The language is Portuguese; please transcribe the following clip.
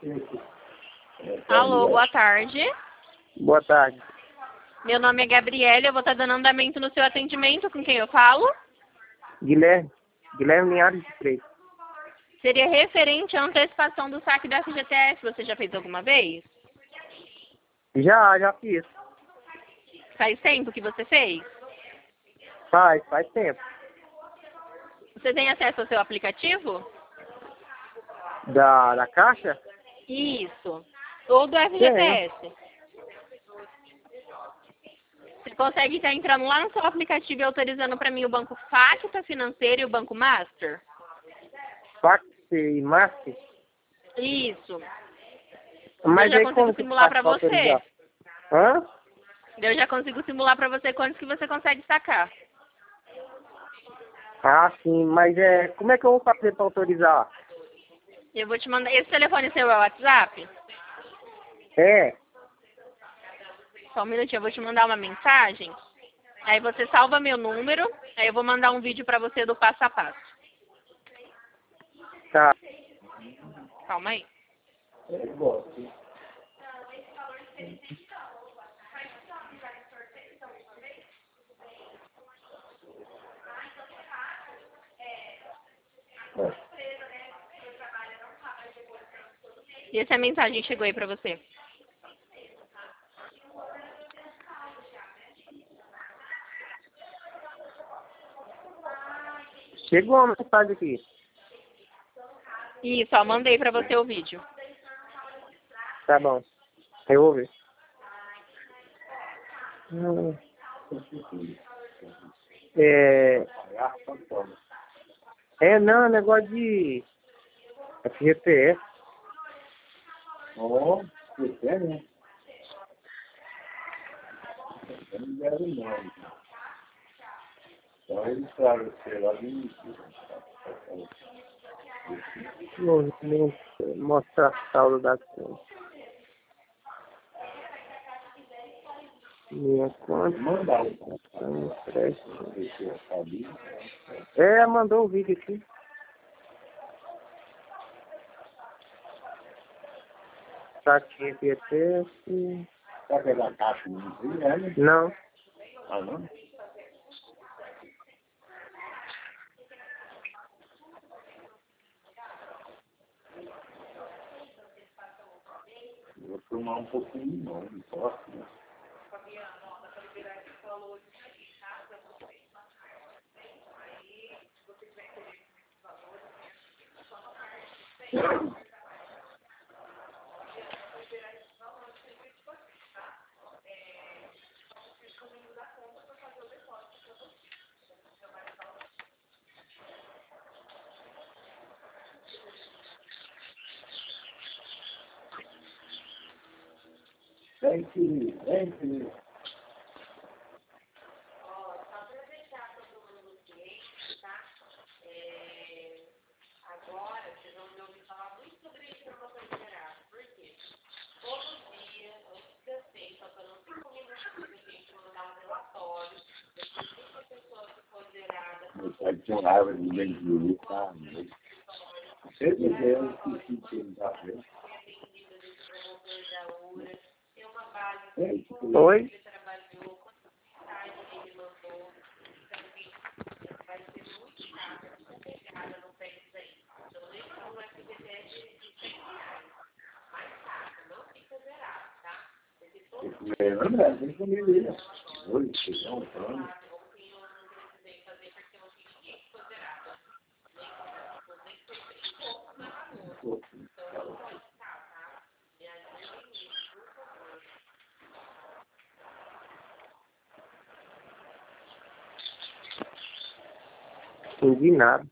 Alô, boa tarde. Boa tarde. Meu nome é Gabriela, eu vou estar dando andamento no seu atendimento. Com quem eu falo? Guilherme Linhares de Freitas. Seria referente à antecipação do saque da FGTS. Você já fez alguma vez? Já fiz. Faz tempo que você fez? Faz tempo. Você tem acesso ao seu aplicativo? Da Caixa? Isso. Ou do FGTS? Você consegue estar entrando lá no seu aplicativo e autorizando para mim o Banco Facta Financeiro e o Banco Master? Facta e Master? Isso. Mas eu já aí consigo como que simular faz para pra você. autorizar? Hã? Eu já consigo simular para você quantos que você consegue sacar. Ah, sim, mas como é que eu vou fazer para autorizar? Eu vou te mandar. Esse telefone seu é o WhatsApp? É. Só um minutinho, eu vou te mandar uma mensagem. Aí você salva meu número. Aí eu vou mandar um vídeo para você do passo a passo. Tá. Calma aí. E essa mensagem chegou aí para você? Chegou uma mensagem aqui. Isso, ó, mandei para você o vídeo. Tá bom. Eu vou ver. Não, negócio de FGTS. Ó, você é, né? Eu não quero não. Então ele traz você lá de início. Movimento, mostrar saldo da conta. Minha conta. Mandar o mandou o vídeo aqui. Tá aqui, FGTS. Vai pegar a caixa não tem, né? Não. Ah, não? Vou tomar um pouquinho não posso, né? Thank you. Meu pai tinha raiva de bem de Júlio, tá? Você dizendo que não tá vendo. Oi? Não, tem família. Oi, feijão, pão. Entendi nada.